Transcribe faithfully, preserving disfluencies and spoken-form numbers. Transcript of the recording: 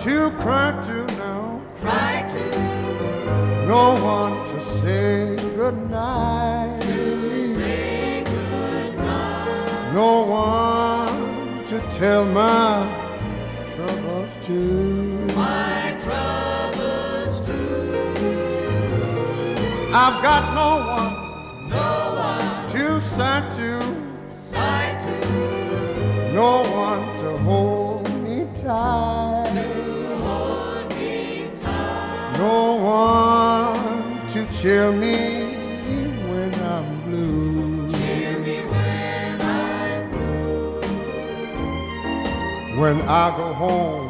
to cry to now. Cry to. No one to say goodnight. To say goodnight. No one to tell my troubles to. My troubles too. I've got no one, no one to sigh to, sigh to, no one to hold me tight, to hold me tight, no one to cheer me when I'm blue. Cheer me when I'm blue. When I go home